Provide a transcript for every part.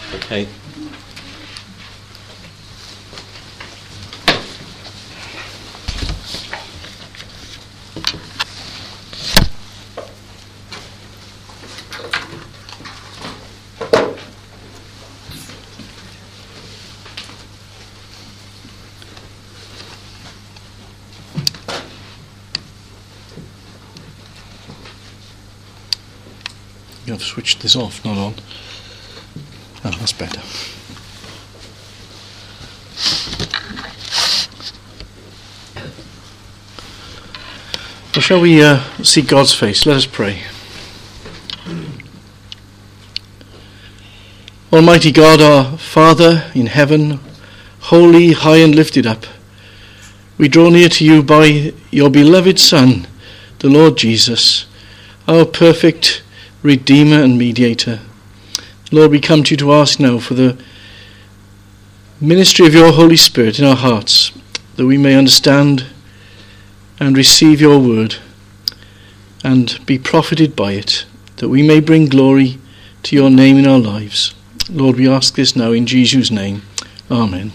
Okay. I've switched this off, not on. Oh, that's better. Well, shall we seek God's face? Let us pray. Almighty God, our Father in heaven, holy, high and lifted up, we draw near to you by your beloved Son, the Lord Jesus, our perfect Redeemer and Mediator. Lord, we come to you to ask now for the ministry of your Holy Spirit in our hearts, that we may understand and receive your word and be profited by it, that we may bring glory to your name in our lives. Lord, we ask this now in Jesus' name. Amen.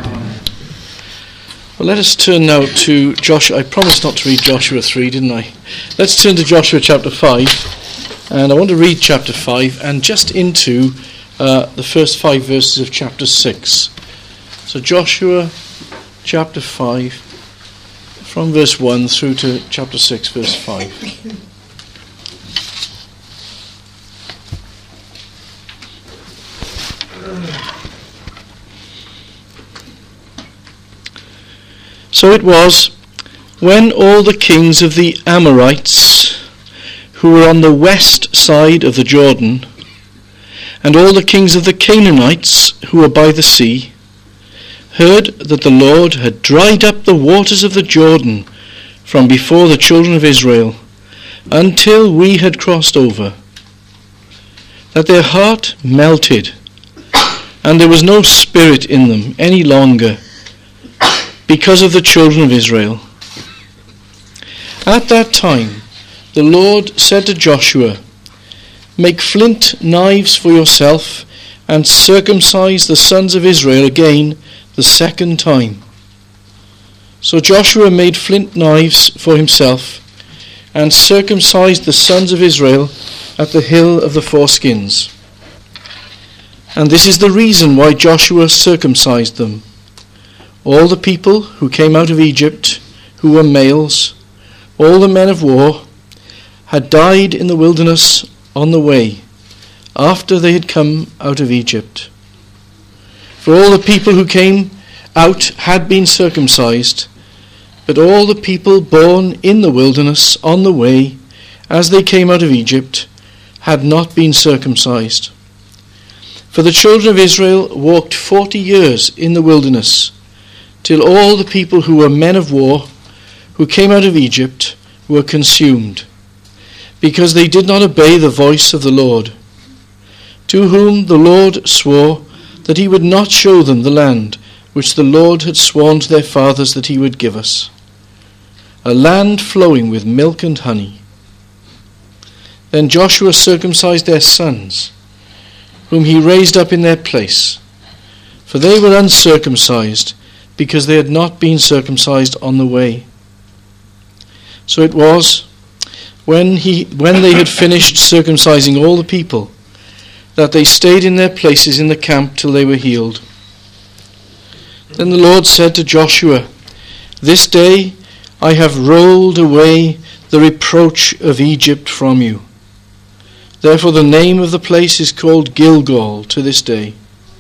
Well, let us turn now to Joshua. I promised not to read Joshua 3, didn't I? Let's turn to Joshua chapter 5. And I want to read chapter 5 and just into the first 5 verses of chapter 6. So Joshua chapter 5, from verse 1 through to chapter 6, verse 5. So it was, when all the kings of the Amorites who were on the west side of the Jordan, and all the kings of the Canaanites who were by the sea, heard that the Lord had dried up the waters of the Jordan from before the children of Israel, until we had crossed over, that their heart melted, and there was no spirit in them any longer, because of the children of Israel. At that time the Lord said to Joshua, "Make flint knives for yourself, and circumcise the sons of Israel again the second time." So Joshua made flint knives for himself, and circumcised the sons of Israel at the hill of the foreskins. And this is the reason why Joshua circumcised them. All the people who came out of Egypt, who were males, all the men of war, had died in the wilderness on the way, after they had come out of Egypt. For all the people who came out had been circumcised, but all the people born in the wilderness on the way, as they came out of Egypt, had not been circumcised. For the children of Israel walked 40 years in the wilderness, till all the people who were men of war, who came out of Egypt, were consumed, because they did not obey the voice of the Lord, to whom the Lord swore that he would not show them the land which the Lord had sworn to their fathers that he would give us, a land flowing with milk and honey. Then Joshua circumcised their sons, whom he raised up in their place, for they were uncircumcised, because they had not been circumcised on the way. So it was, when they had finished circumcising all the people, that they stayed in their places in the camp till they were healed. Then the Lord said to Joshua, "This day I have rolled away the reproach of Egypt from you." Therefore the name of the place is called Gilgal to this day.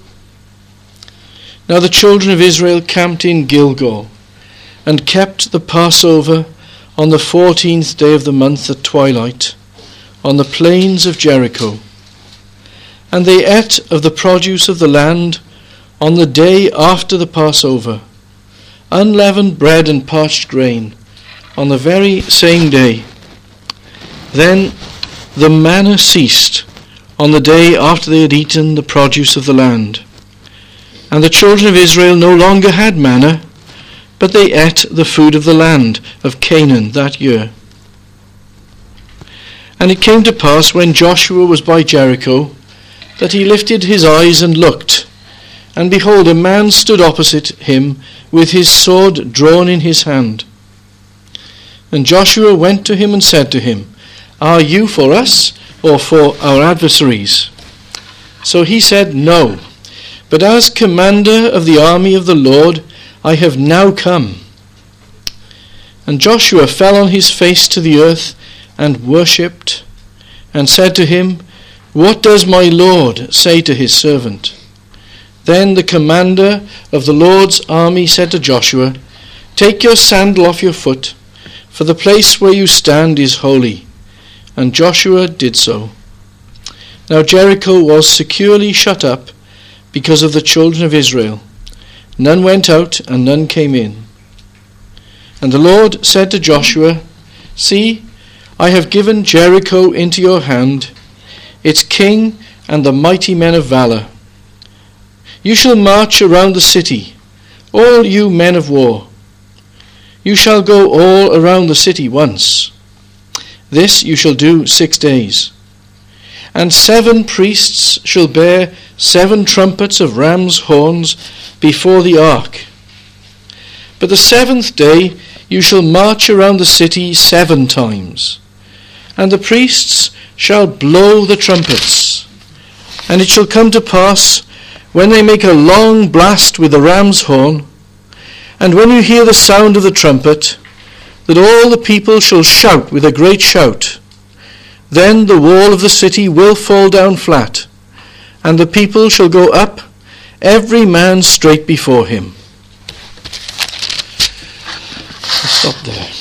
Now the children of Israel camped in Gilgal, and kept the Passover on the 14th day of the month at twilight, on the plains of Jericho. And they ate of the produce of the land on the day after the Passover, unleavened bread and parched grain, on the very same day. Then the manna ceased on the day after they had eaten the produce of the land. And the children of Israel no longer had manna, but they ate the food of the land of Canaan that year. And it came to pass, when Joshua was by Jericho, that he lifted his eyes and looked, and behold, a man stood opposite him with his sword drawn in his hand. And Joshua went to him and said to him, Are you for us or for our adversaries? So he said, No, but as commander of the army of the Lord I have now come. And Joshua fell on his face to the earth and worshipped, and said to him, What does my Lord say to his servant? Then the commander of the Lord's army said to Joshua, Take your sandal off your foot, for the place where you stand is holy. And Joshua did so. Now Jericho was securely shut up because of the children of Israel. None went out and none came in. And the Lord said to Joshua, See, I have given Jericho into your hand, its king and the mighty men of valor. You shall march around the city, all you men of war. You shall go all around the city once. This you shall do 6 days. And 7 priests shall bear 7 trumpets of ram's horns before the ark. But the 7th day you shall march around the city 7 times. And the priests shall blow the trumpets. And it shall come to pass, when they make a long blast with the ram's horn, and when you hear the sound of the trumpet, that all the people shall shout with a great shout. Then the wall of the city will fall down flat, and the people shall go up, every man straight before him. I'll stop there.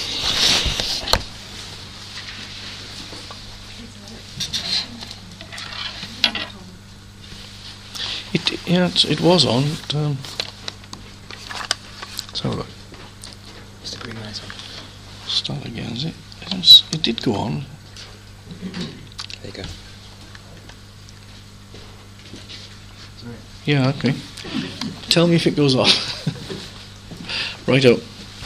It was on. Let's have a look. It's the green light on. Start again, is it? It did go on. There you go. Yeah, okay. Tell me if it goes off. Righto.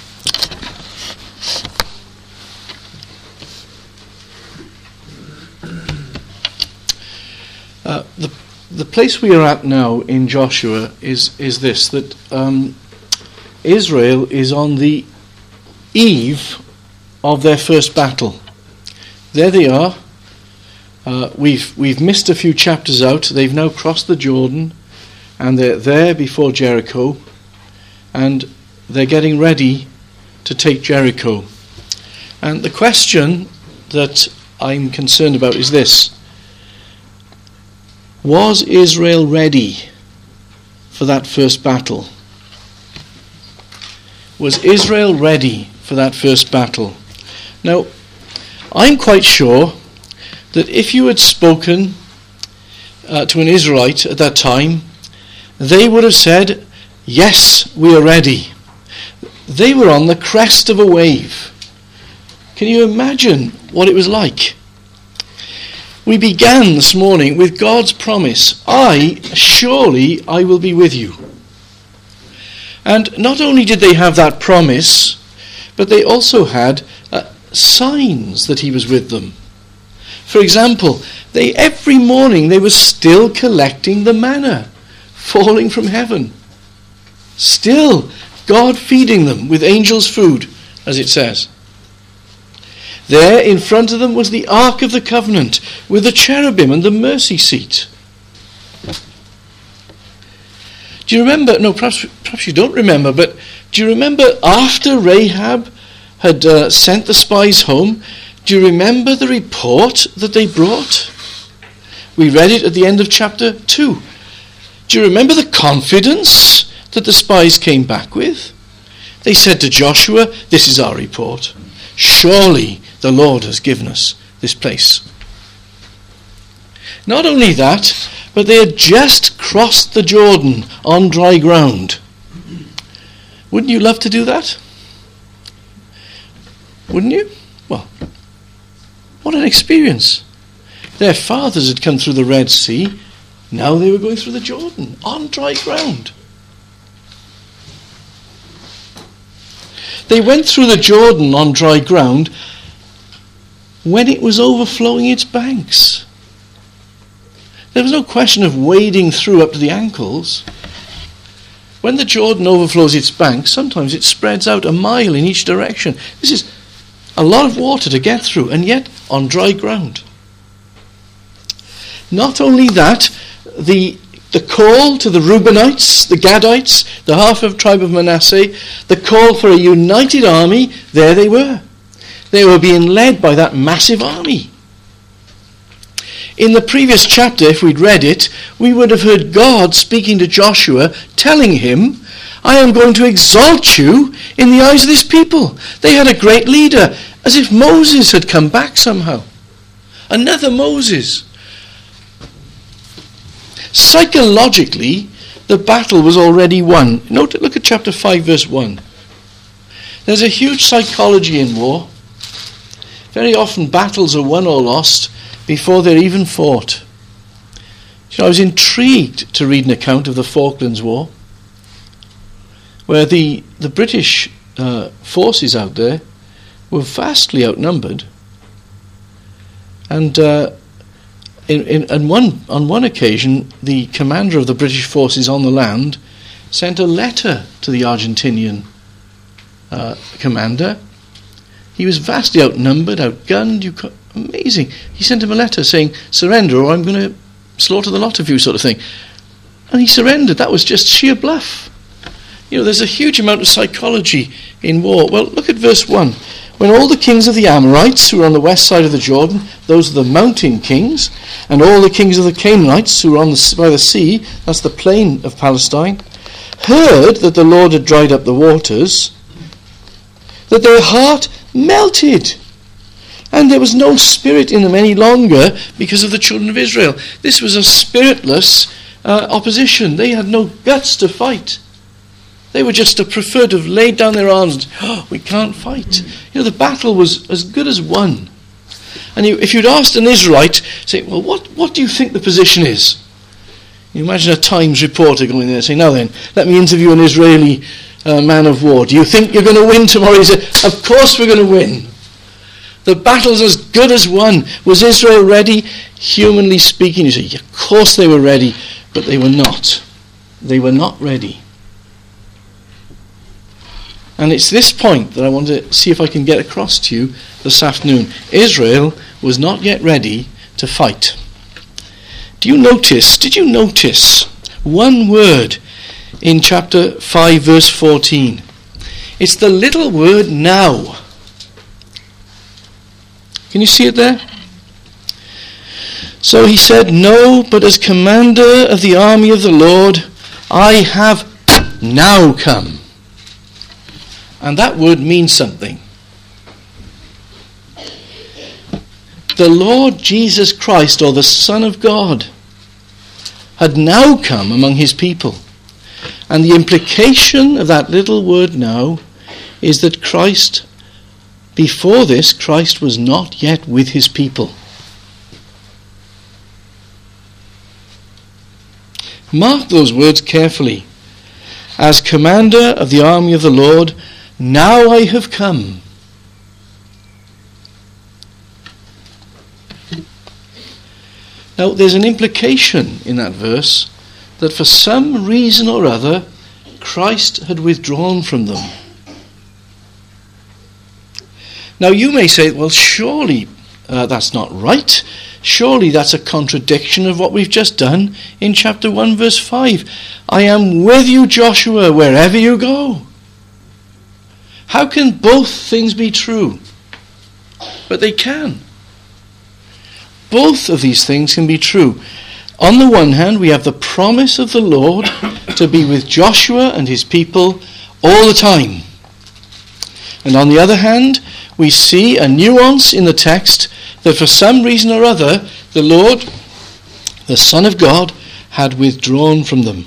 The place we are at now in Joshua is this, that Israel is on the eve of their first battle. There they are. We've missed a few chapters out. They've now crossed the Jordan, and they're there before Jericho, and they're getting ready to take Jericho. And the question that I'm concerned about is this: was Israel ready for that first battle? Was Israel ready for that first battle? Now, I'm quite sure that if you had spoken to an Israelite at that time, they would have said, yes, we are ready. They were on the crest of a wave. Can you imagine what it was like? We began this morning with God's promise, surely I will be with you. And not only did they have that promise, but they also had signs that he was with them. For example, every morning they were still collecting the manna falling from heaven. Still, God feeding them with angels' food, as it says. There in front of them was the Ark of the Covenant with the cherubim and the mercy seat. Do you remember? No, perhaps you don't remember, but do you remember after Rahab had sent the spies home, do you remember the report that they brought? We read it at the end of chapter 2. Do you remember the confidence that the spies came back with? They said to Joshua, this is our report. Surely the Lord has given us this place. Not only that, but they had just crossed the Jordan on dry ground. Wouldn't you love to do that? Wouldn't you? Well, what an experience. Their fathers had come through the Red Sea. Now they were going through the Jordan on dry ground. They went through the Jordan on dry ground when it was overflowing its banks. There was no question of wading through up to the ankles. When the Jordan overflows its banks, sometimes it spreads out a mile in each direction. This is a lot of water to get through, and yet on dry ground. Not only that, the call to the Reubenites, the Gadites, the half of tribe of Manasseh, the call for a united army, there they were. They were being led by that massive army. In the previous chapter, if we'd read it, we would have heard God speaking to Joshua, telling him, I am going to exalt you in the eyes of this people. They had a great leader, as if Moses had come back somehow. Another Moses. Psychologically, the battle was already won. Look at chapter 5, verse 1. There's a huge psychology in war. Very often battles are won or lost before they're even fought. I was intrigued to read an account of the Falklands War, where the British forces out there were vastly outnumbered, and on one occasion, the commander of the British forces on the land sent a letter to the Argentinian commander. He was vastly outnumbered, outgunned. Amazing. He sent him a letter saying, surrender or I'm going to slaughter the lot of you, sort of thing. And he surrendered. That was just sheer bluff. There's a huge amount of psychology in war. Well, look at verse 1. When all the kings of the Amorites, who were on the west side of the Jordan, those are the mountain kings, and all the kings of the Canaanites, who were by the sea, that's the plain of Palestine, heard that the Lord had dried up the waters, that their heart melted, and there was no spirit in them any longer because of the children of Israel. This was a spiritless opposition. They had no guts to fight. They were just preferred to have laid down their arms and, we can't fight. The battle was as good as won. And if you'd asked an Israelite, say, well, what do you think the position is? You imagine a Times reporter going there saying, now then, let me interview an Israeli man of war. Do you think you're going to win tomorrow? He said, of course we're going to win. The battle's as good as won. Was Israel ready? Humanly speaking, you say, yeah, of course they were ready, but they were not. They were not ready. And it's this point that I want to see if I can get across to you this afternoon. Israel was not yet ready to fight. Did you notice one word in chapter 5, verse 14? It's the little word now. Can you see it there? So he said, no, but as commander of the army of the Lord, I have now come. And that word means something. The Lord Jesus Christ, or the Son of God, had now come among his people. And the implication of that little word now is that Christ, before this, Christ was not yet with his people. Mark those words carefully. As commander of the army of the Lord, now I have come. Now, there's an implication in that verse that for some reason or other, Christ had withdrawn from them. Now, you may say, well, surely that's not right. Surely that's a contradiction of what we've just done in chapter 1, verse 5. I am with you, Joshua, wherever you go. How can both things be true? But they can. Both of these things can be true. On the one hand, we have the promise of the Lord to be with Joshua and his people all the time. And on the other hand, we see a nuance in the text that for some reason or other, the Lord, the Son of God, had withdrawn from them.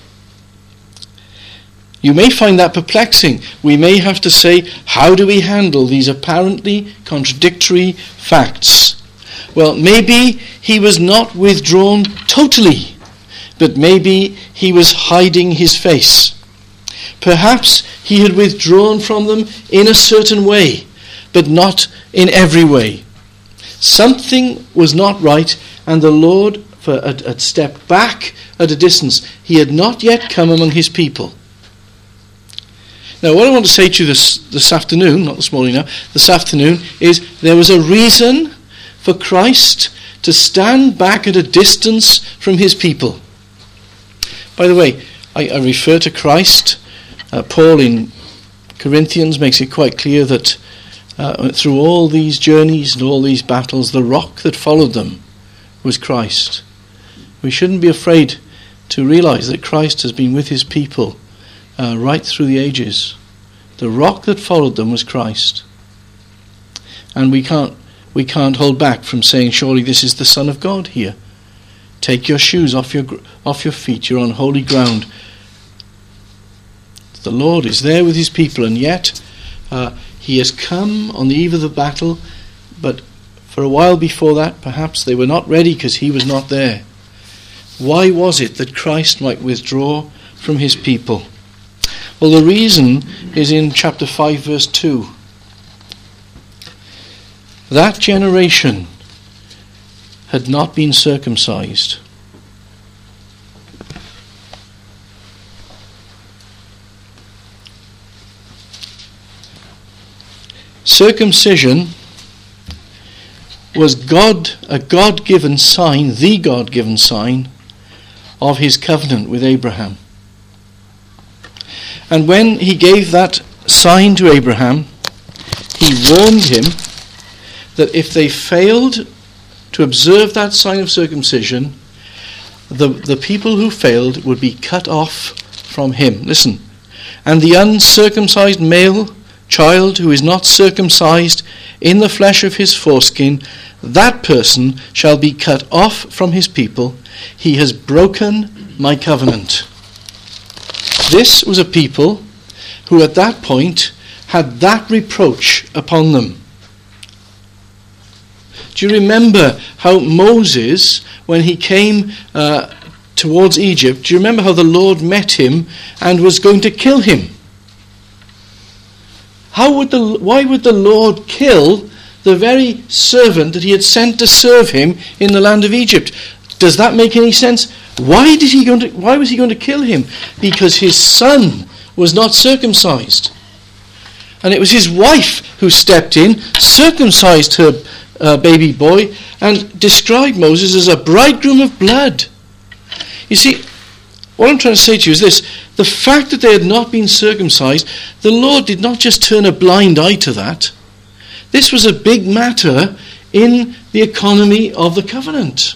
You may find that perplexing. We may have to say, how do we handle these apparently contradictory facts? Well, maybe he was not withdrawn totally, but maybe he was hiding his face. Perhaps he had withdrawn from them in a certain way, but not in every way. Something was not right, and the Lord, had stepped back at a distance. He had not yet come among his people. Now, what I want to say to you this afternoon, not this morning now, this afternoon, is there was a reason for Christ to stand back at a distance from his people. By the way, I refer to Christ. Paul in Corinthians makes it quite clear that through all these journeys and all these battles, the rock that followed them was Christ. We shouldn't be afraid to realize that Christ has been with his people right through the ages. The rock that followed them was Christ. And we can't hold back from saying, surely this is the Son of God here. Take your shoes off your feet. You're on holy ground. The Lord is there with his people, and yet he has come on the eve of the battle, but for a while before that, perhaps they were not ready because he was not there. Why was it that Christ might withdraw from his people? Well, the reason is in chapter 5, verse 2. That generation had not been circumcised. Circumcision was a God-given sign, the God-given sign of his covenant with Abraham. And when he gave that sign to Abraham, he warned him that if they failed to observe that sign of circumcision, the people who failed would be cut off from him. Listen. And the uncircumcised male child who is not circumcised in the flesh of his foreskin, that person shall be cut off from his people. He has broken my covenant. This was a people who at that point had that reproach upon them. Do you remember how Moses, when he came towards Egypt, do you remember how the Lord met him and was going to kill him? Why would the Lord kill the very servant that he had sent to serve him in the land of Egypt? Does that make any sense? Why was he going to kill him? Because his son was not circumcised. And it was his wife who stepped in, circumcised her baby boy, and described Moses as a bridegroom of blood. You see, what I'm trying to say to you is this: the fact that they had not been circumcised, the Lord did not just turn a blind eye to that. This was a big matter in the economy of the covenant.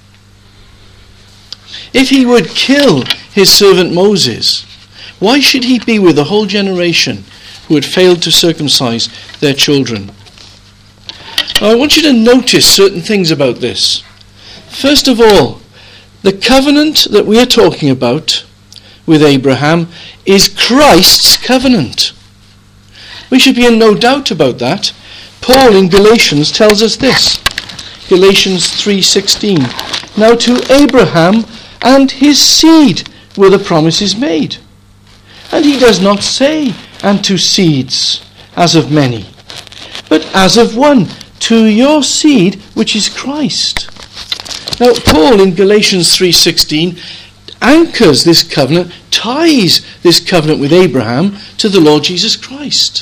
If he would kill his servant Moses, why should he be with a whole generation who had failed to circumcise their children? Now, I want you to notice certain things about this. First of all, the covenant that we are talking about with Abraham is Christ's covenant. We should be in no doubt about that. Paul in Galatians tells us this. Galatians 3:16. Now to Abraham and his seed were the promises made. And he does not say, and to seeds, as of many, but as of one, to your seed, which is Christ. Now, Paul in Galatians 3:16 anchors this covenant, ties this covenant with Abraham to the Lord Jesus Christ.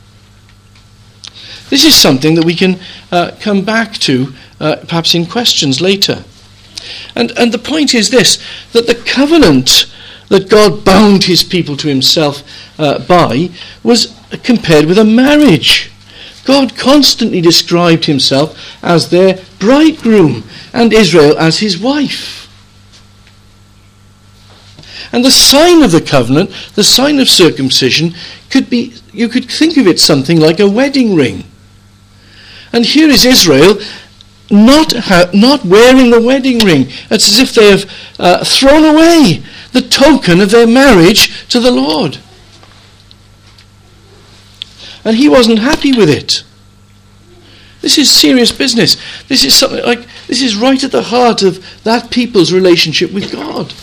This is something that we can come back to, perhaps in questions later. And the point is this, that the covenant that God bound his people to himself by was compared with a marriage. God constantly described himself as their bridegroom and Israel as his wife. And the sign of the covenant, the sign of circumcision, you could think of it something like a wedding ring. And here is Israel not wearing the wedding ring. It's as if they have thrown away the token of their marriage to the Lord. And he wasn't happy with it. This is serious business. This is right at the heart of that people's relationship with God.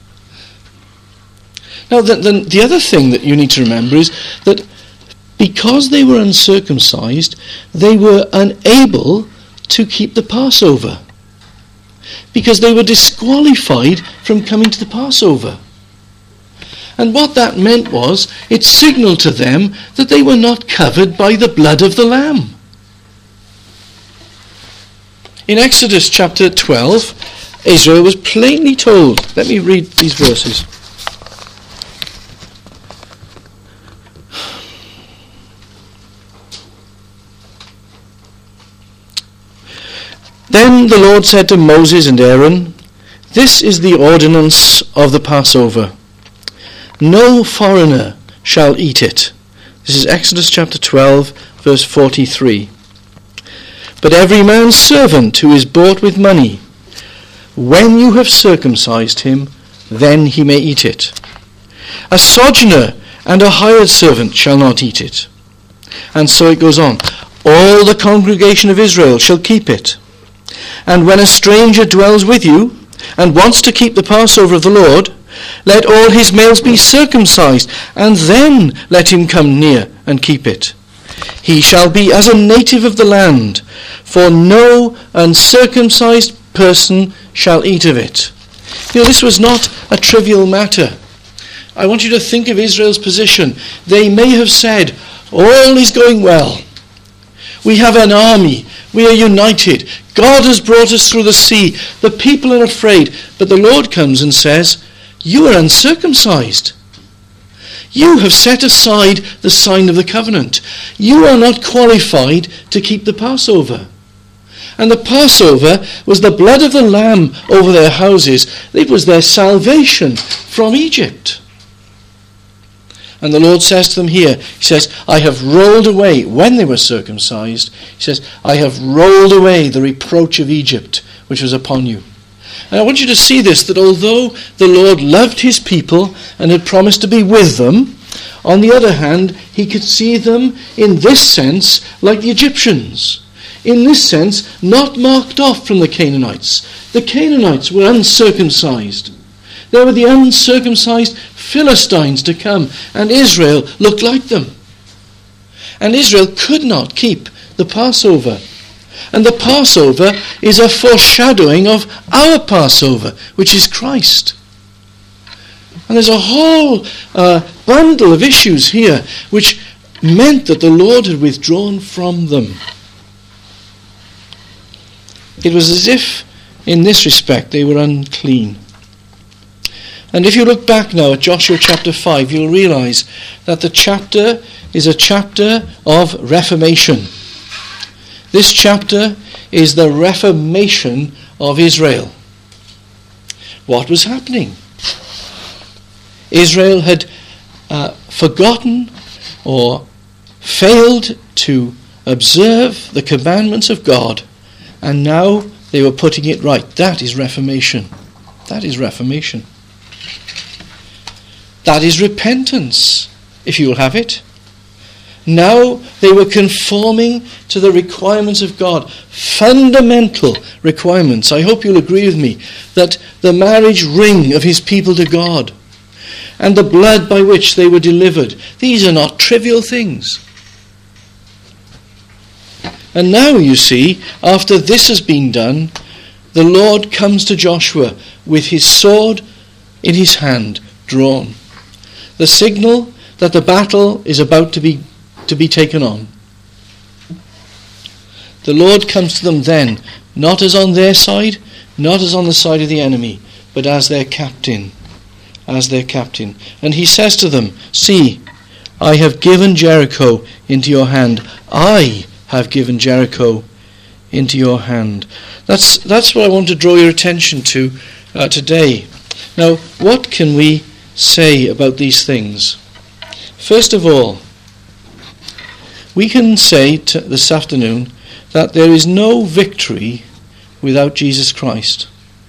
Now, the other thing that you need to remember is that because they were uncircumcised, they were unable to keep the Passover. because they were disqualified from coming to the Passover. And what that meant was, it signalled to them that they were not covered by the blood of the Lamb. In Exodus chapter 12, Israel was plainly told, let me read these verses. Then the Lord said to Moses and Aaron, "This is the ordinance of the Passover. No foreigner shall eat it." This is Exodus chapter 12, verse 43. "But every man's servant who is bought with money, when you have circumcised him, then he may eat it. A sojourner and a hired servant shall not eat it." And so it goes on. "All the congregation of Israel shall keep it. And when a stranger dwells with you, and wants to keep the Passover of the Lord, let all his males be circumcised, and then let him come near and keep it. He shall be as a native of the land, for no uncircumcised person shall eat of it." You know, this was not a trivial matter. I want you to think of Israel's position. They may have said, all is going well. We have an army. We are united. God has brought us through the sea. The people are afraid. But the Lord comes and says, you are uncircumcised. You have set aside the sign of the covenant. You are not qualified to keep the Passover. And the Passover was the blood of the Lamb over their houses. It was their salvation from Egypt. And the Lord says to them here, he says, I have rolled away, when they were circumcised, he says, I have rolled away the reproach of Egypt, which was upon you. And I want you to see this, that although the Lord loved his people and had promised to be with them, on the other hand, he could see them in this sense like the Egyptians. In this sense, not marked off from the Canaanites. The Canaanites were uncircumcised. There were the uncircumcised Philistines to come, and Israel looked like them. And Israel could not keep the Passover. And the Passover is a foreshadowing of our Passover, which is Christ. And there's a whole bundle of issues here which meant that the Lord had withdrawn from them. It was as if, in this respect, they were unclean. And if you look back now at Joshua chapter 5, you'll realize that the chapter is a chapter of reformation. This chapter is the reformation of Israel. What was happening? Israel had forgotten or failed to observe the commandments of God, and now they were putting it right. That is reformation. That is reformation. That is repentance, if you will have it. Now they were conforming to the requirements of God, fundamental requirements. I hope you'll agree with me that the marriage ring of his people to God and the blood by which they were delivered, these are not trivial things. And now, you see, after this has been done, the Lord comes to Joshua with his sword in his hand, drawn. The signal that the battle is about to be taken on. The Lord comes to them then, not as on their side, not as on the side of the enemy, but as their captain. As their captain. And he says to them, see, I have given Jericho into your hand. I have given Jericho into your hand. That's what I want to draw your attention to today. Now, what can we say about these things? First of all, we can say this afternoon that there is no victory without Jesus Christ.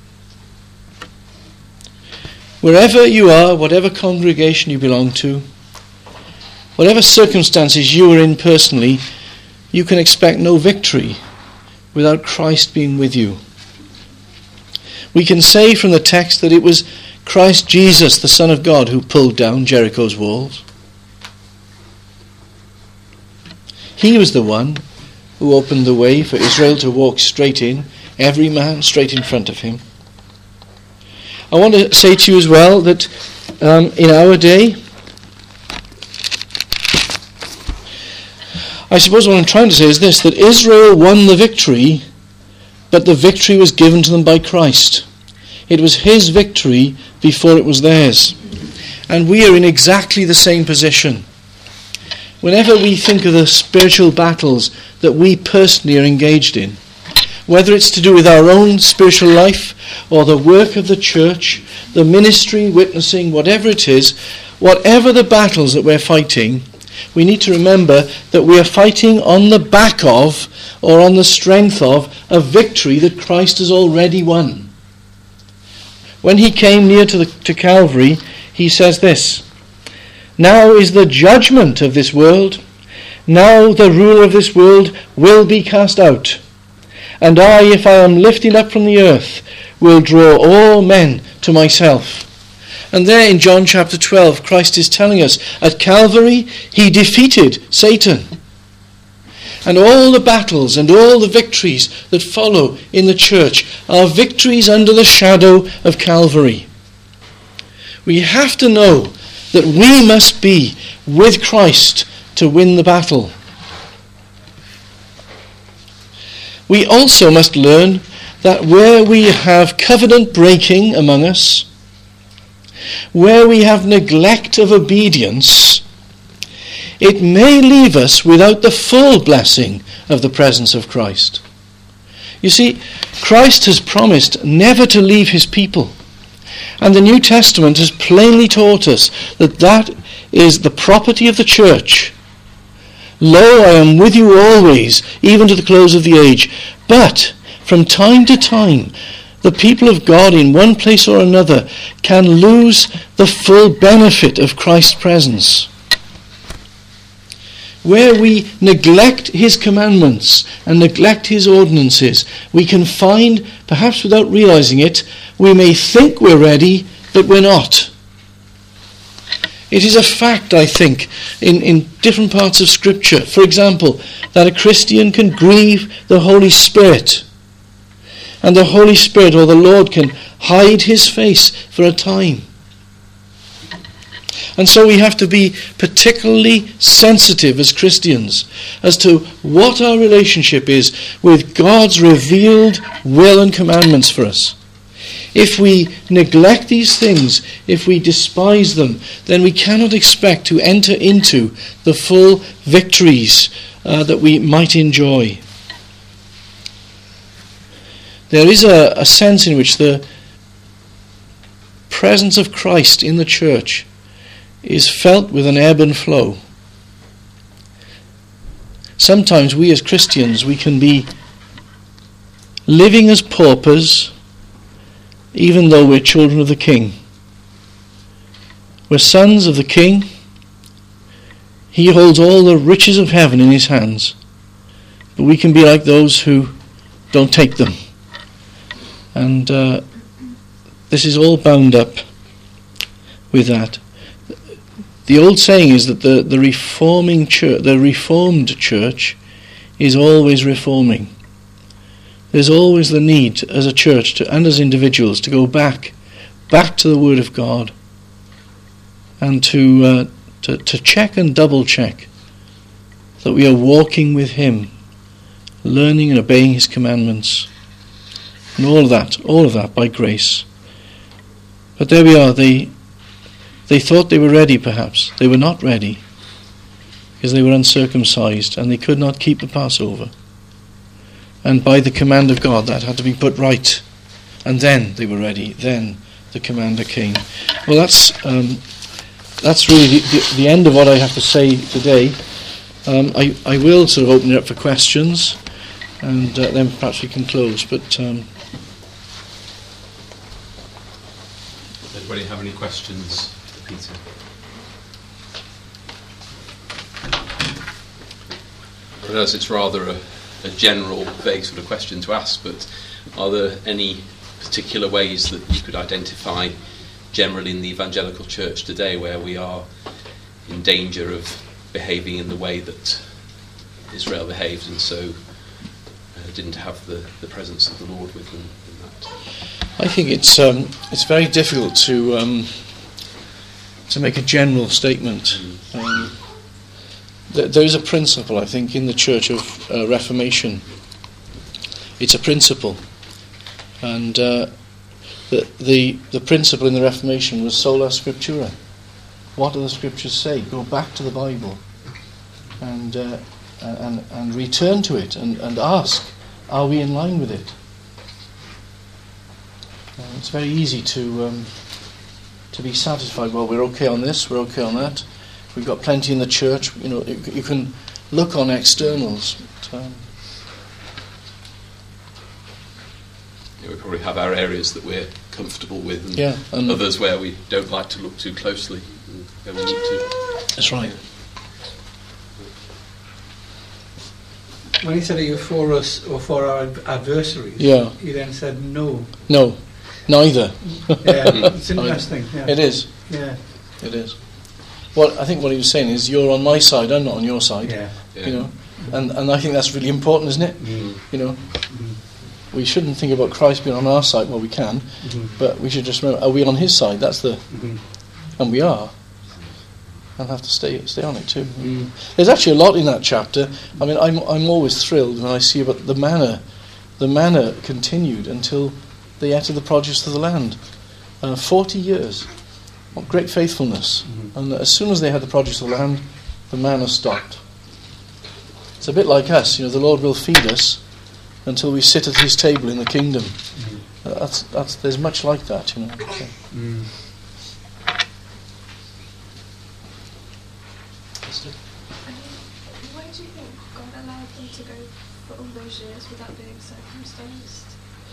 Wherever you are, whatever congregation you belong to, whatever circumstances you are in personally, you can expect no victory without Christ being with you. We can say from the text that it was Christ Jesus, the Son of God, who pulled down Jericho's walls. He was the one who opened the way for Israel to walk straight in, every man straight in front of him. I want to say to you as well that in our day, I suppose what I'm trying to say is this, that Israel won the victory, but the victory was given to them by Christ. It was his victory before it was theirs. And we are in exactly the same position. Whenever we think of the spiritual battles that we personally are engaged in, whether it's to do with our own spiritual life or the work of the church, the ministry, witnessing, whatever it is, whatever the battles that we're fighting, we need to remember that we are fighting on the back of, or on the strength of, a victory that Christ has already won. When he came near to Calvary, he says this, "Now is the judgment of this world. Now the ruler of this world will be cast out. And I, if I am lifted up from the earth, will draw all men to myself." And there in John chapter 12, Christ is telling us, at Calvary, he defeated Satan. And all the battles and all the victories that follow in the church are victories under the shadow of Calvary. We have to know that we must be with Christ to win the battle. We also must learn that where we have covenant breaking among us, where we have neglect of obedience, it may leave us without the full blessing of the presence of Christ. You see, Christ has promised never to leave his people. And the New Testament has plainly taught us that that is the property of the church. "Lo, I am with you always, even to the close of the age." But from time to time, the people of God in one place or another can lose the full benefit of Christ's presence. Where we neglect his commandments and neglect his ordinances, we can find, perhaps without realizing it, we may think we're ready, but we're not. It is a fact, I think, in different parts of Scripture, for example, that a Christian can grieve the Holy Spirit. And the Holy Spirit or the Lord can hide his face for a time. And so we have to be particularly sensitive as Christians as to what our relationship is with God's revealed will and commandments for us. If we neglect these things, if we despise them, then we cannot expect to enter into the full victories that we might enjoy. There is a sense in which the presence of Christ in the church is felt with an ebb and flow. Sometimes we as Christians, we can be living as paupers even though we're children of the King. We're sons of the King. He holds all the riches of heaven in his hands. But we can be like those who don't take them. And this is all bound up with that. The old saying is that the reforming church, the reformed church, is always reforming. There's always the need as a church and as individuals to go back to the Word of God and to check and double check that we are walking with him, learning and obeying his commandments, and all of that by grace. But there we are. They thought they were ready, perhaps. They were not ready because they were uncircumcised and they could not keep the Passover. And by the command of God, that had to be put right. And then they were ready. Then the commander came. Well, that's really the end of what I have to say today. I will sort of open it up for questions, and then perhaps we can close. But does anybody have any questions for Peter? I realise it's rather a general, vague sort of question to ask, but are there any particular ways that you could identify generally in the evangelical church today where we are in danger of behaving in the way that Israel behaved and so didn't have the presence of the Lord with them in that? I think it's very difficult to make a general statement. There is a principle, I think, in the Church of Reformation. It's a principle, and the principle in the Reformation was sola scriptura. What do the Scriptures say? Go back to the Bible, and return to it, and ask, are we in line with it? It's very easy to be satisfied. Well, we're okay on this, we're okay on that. We've got plenty in the church. You know, you can look on externals. But, we probably have our areas that we're comfortable with, and others where we don't like to look too closely. Where we need to. That's right. When he said that you're for us or for our adversaries, he then said no. No, neither. It's interesting. Yeah. It is. Yeah. It is. Well, I think what he was saying is, you're on my side, I'm not on your side. Yeah. You know, and I think that's really important, isn't it? You know, we shouldn't think about Christ being on our side. Well, we can, but we should just remember: are we on His side? That's the, and we are, and have to stay on it too. There's actually a lot in that chapter. I mean, I'm always thrilled when I see about the manna. The manna continued until they ate of the produce of the land. 40 years. What great faithfulness. And as soon as they had the produce of the land, the manna stopped. It's a bit like us. You know, the Lord will feed us until we sit at His table in the kingdom. There's much like that, you know. So. Why do you think God allowed them to go for all those years without being circumcised?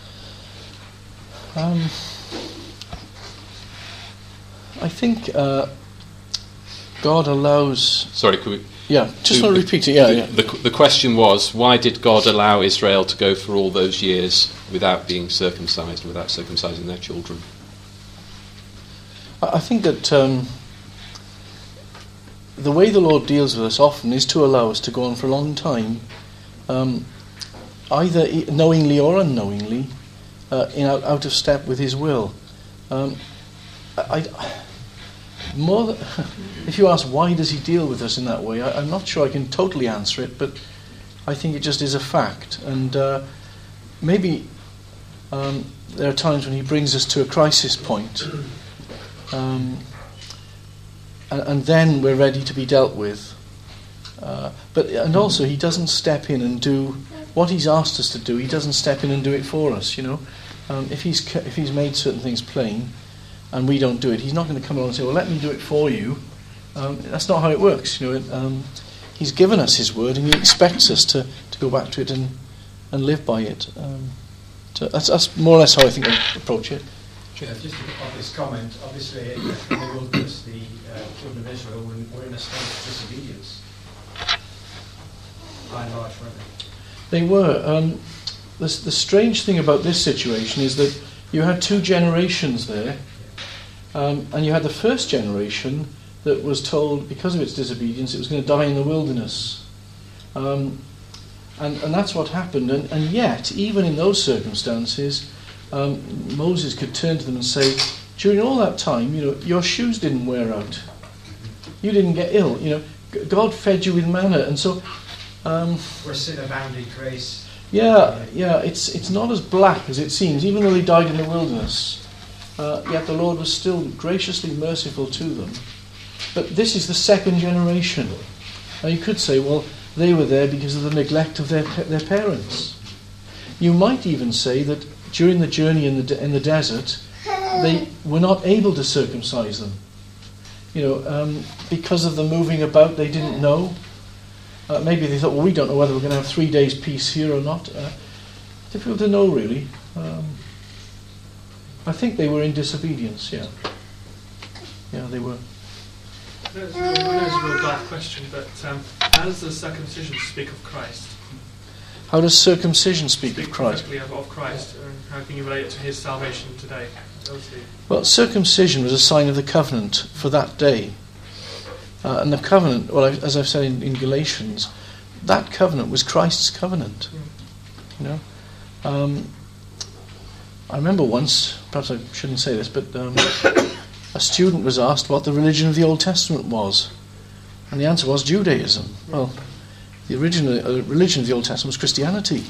I think God allows... Sorry, could we... Yeah, just want to repeat it, The question was, why did God allow Israel to go for all those years without being circumcised, without circumcising their children? I think that the way the Lord deals with us often is to allow us to go on for a long time, either knowingly or unknowingly, out of step with His will. If you ask why does He deal with us in that way, I'm not sure I can totally answer it, but I think it just is a fact. And maybe there are times when He brings us to a crisis point, and then we're ready to be dealt with. And also He doesn't step in and do what He's asked us to do. He doesn't step in and do it for us. You know, if He's made certain things plain, and we don't do it, He's not going to come along and say, well, let me do it for you. That's not how it works. You know, He's given us His word, and He expects us to go back to it and live by it. That's more or less how I think I approach it. Yeah, just on this comment, obviously in the wilderness, the children of Israel were in a state of disobedience. By and large, weren't they? They were. The strange thing about this situation is that you had two generations there. And you had the first generation that was told, because of its disobedience, it was going to die in the wilderness. And that's what happened. And yet, even in those circumstances, Moses could turn to them and say, during all that time, you know, your shoes didn't wear out. You didn't get ill. You know, God fed you with manna. And so... Where sin abounded, grace... Yeah, it's not as black as it seems, even though they died in the wilderness. Yet the Lord was still graciously merciful to them. But this is the second generation. Now you could say, well, they were there because of the neglect of their parents. You might even say that during the journey in the desert, they were not able to circumcise them. You know, because of the moving about, they didn't know. Maybe they thought, well, we don't know whether we're going to have 3 days peace here or not. Difficult to know, really. I think they were in disobedience, yeah. Yeah, they were. That's a real dark question, but how does the circumcision speak of Christ? How does circumcision speak of Christ? Of Christ, and how can you relate it to His salvation today? Well, circumcision was a sign of the covenant for that day. And the covenant, well, as I've said in Galatians, that covenant was Christ's covenant. You know, I remember once, perhaps I shouldn't say this, but a student was asked what the religion of the Old Testament was. And the answer was Judaism. Well, the original religion of the Old Testament was Christianity.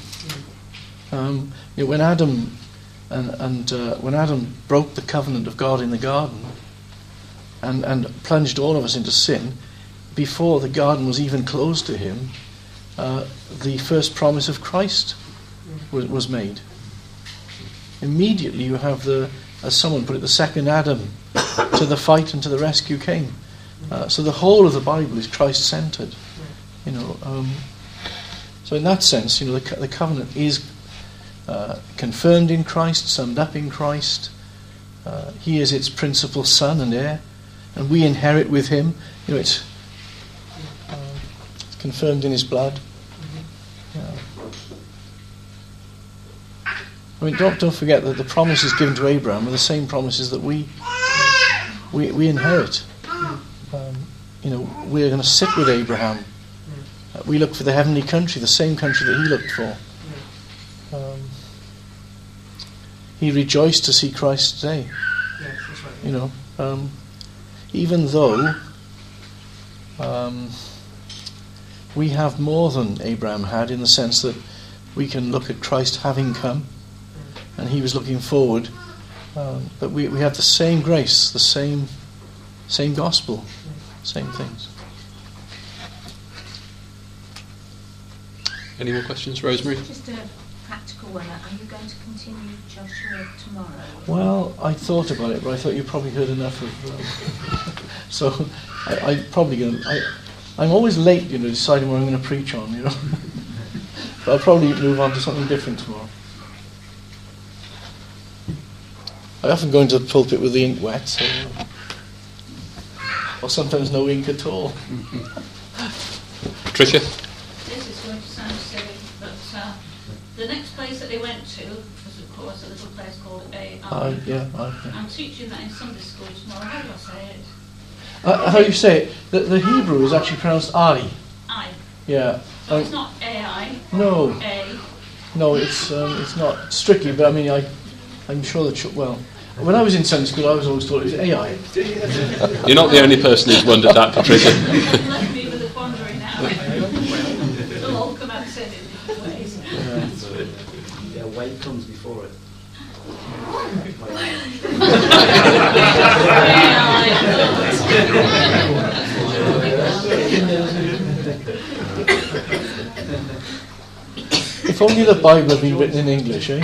When Adam when Adam broke the covenant of God in the garden and plunged all of us into sin, before the garden was even closed to him, the first promise of Christ was made. Immediately you have as someone put it, the second Adam to the fight and to the rescue came. So the whole of the Bible is Christ-centered. So in that sense, the covenant is confirmed in Christ, summed up in Christ. He is its principal son and heir, and we inherit with him. It's confirmed in his blood. Don't forget that the promises given to Abraham are the same promises that we inherit. We're going to sit with Abraham. We look for the heavenly country, the same country that he looked for. He rejoiced to see Christ today. Yes, that's right. Even though we have more than Abraham had, in the sense that we can look at Christ having come, and he was looking forward, but we have the same grace, the same gospel, same things. Any more questions, Rosemary? Just a practical one. Are you going to continue Joshua tomorrow? Well, I thought about it, but I thought you probably heard enough of so I'm probably going to... I'm always late, deciding what I'm going to preach on, But I'll probably move on to something different tomorrow. I often go into the pulpit with the ink wet, or sometimes no ink at all. Tricia? This is going to sound silly, but the next place that they went to was, of course, a little place called AI. Yeah. I'm teaching that in Sunday school tomorrow. How do I say it? How do you say it? The Hebrew is actually pronounced I. I. Yeah. So it's not AI. No. A. No, it's not strictly, but I'm sure that when I was in Sunday school, I was always taught it was AI. You're not the only person who's wondered that, Patricia. You've left me with a quandary now. They'll all come out and say it in different ways. Yeah, weight comes before it. If only the Bible had been written in English, eh?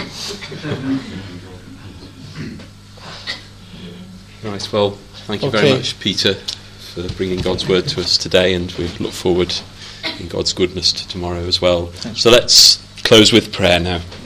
Right, well, thank you very much, Peter, for bringing God's word to us today, and we look forward in God's goodness to tomorrow as well. So let's close with prayer now.